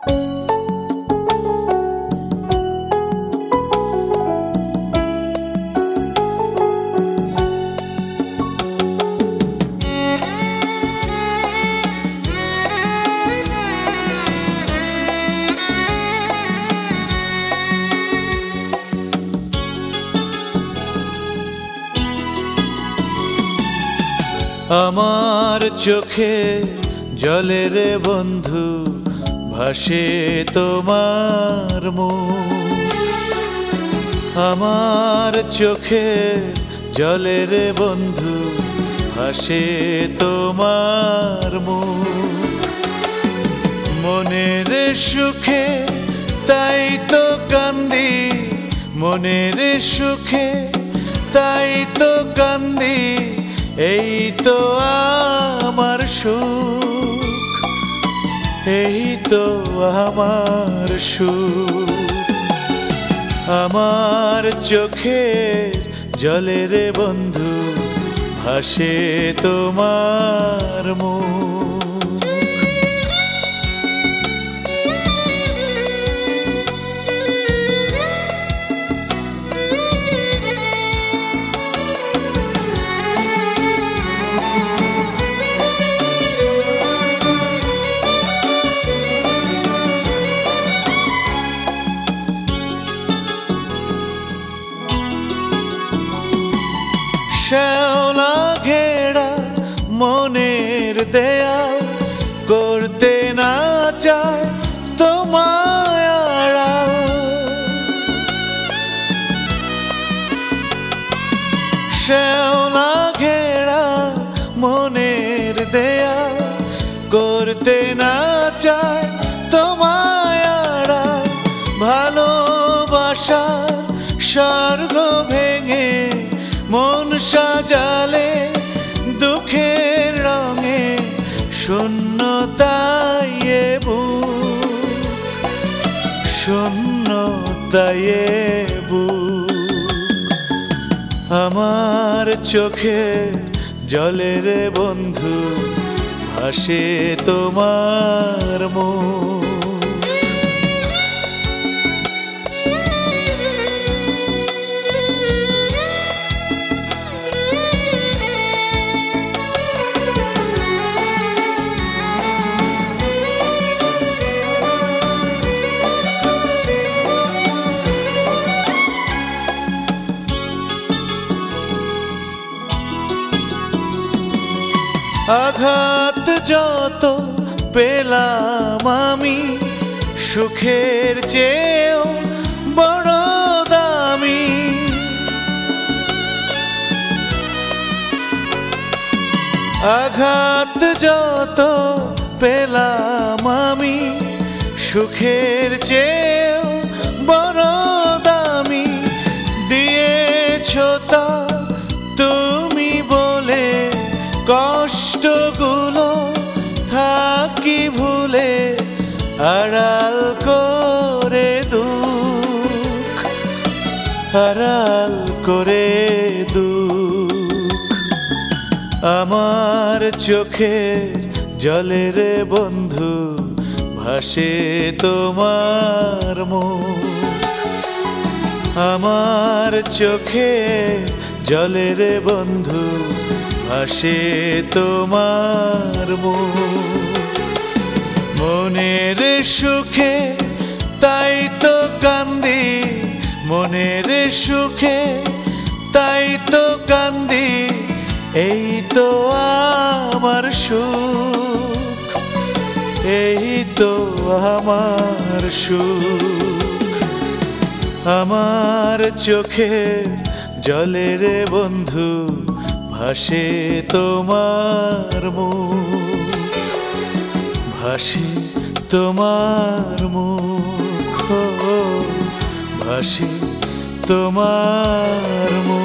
আমার চোখে জলে রে বন্ধু ভাসে তোমার মুখ। আমার চোখে জলে রে বন্ধু ভাসে তোমার মুখ। মনের সুখে তাই তো কান্দি, মনের সুখে তাই তো কান্দি, এই তো আমার সুখ, এই তো আমার সুখ। আমার চোখের জলে রে বন্ধু ভাসে তোমার মুখ। শ্যাওলা ঘেরা মনের দেয়াল করতে না চায় তোমায় আড়াল। শ্যাওলা ঘেরা মনের দেয়াল করতে না চায় তোমায় আড়াল। ভালোবাসার স্বর্গ ভেঙে মন সাজালে দুঃখের রঙে শূন্যতায় বুক, শূন্যতায় বুক। আমার চোখে জলে রে বন্ধু ভাসে তোমার মুখ। আঘাত যত পেলাম আমি সুখের চেয়েও বড় দামি। আঘাত যত পেলাম আমি সুখের চেয়েও বড় দামি। দিয়েছ তা তুমি বলে কষ্টগুলো থাকি ভুলে, আড়াল করে দুঃখ, আড়াল করে দুঃখ। আমার চোখে জলে রে বন্ধু ভাসে তোমার মুখ। আমার চোখে জলে রে বন্ধু ভাসে তোমার মুখ। মনের সুখে তাই তো কান্দি, মনের সুখে তাই তো কান্দি, এই তো আমার সুখ, এই তো আমার সুখ। আমার চোখে জলে রে বন্ধু ভাসে তোমার মুখ, ভাসে তোমার মুখ, ভাসে তোমার মুখ।